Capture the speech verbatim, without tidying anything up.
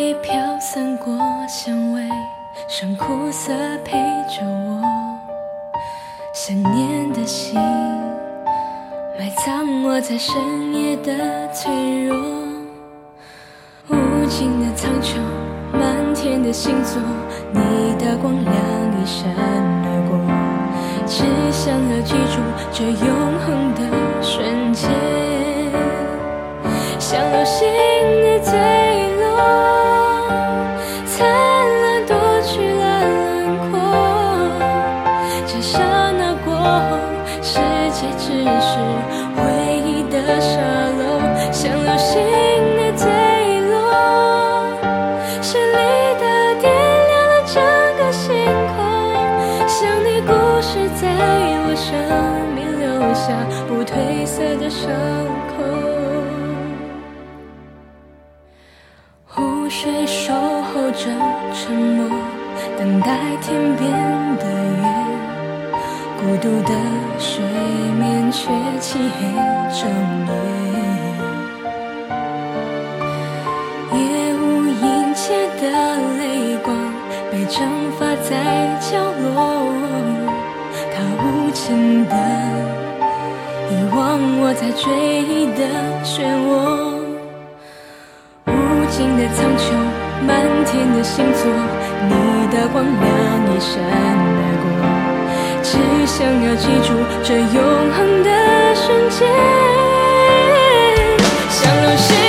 北飘散过香味，剩苦涩陪着我。想念的心埋藏我在深夜的脆弱。无尽的苍穹，漫天的星座，你的光亮一闪而过，只想要记住这永恒的瞬间，像流星的坠落，灿烂夺去了轮廓。这刹那过后，世界只是回忆的沙漏，像流星的坠落，绚丽的点亮了整个星空，像你故事在我生命留下不褪色的伤口。湖水守候着沉默，等待天边的月，孤独的水面却漆黑整夜。夜无垠切的泪光被蒸发在角落，它无情的遗忘我在追忆的漩涡。无尽的苍穹，漫天的星座，你的光亮一闪而过，只想要记住这永恒的瞬间，像流星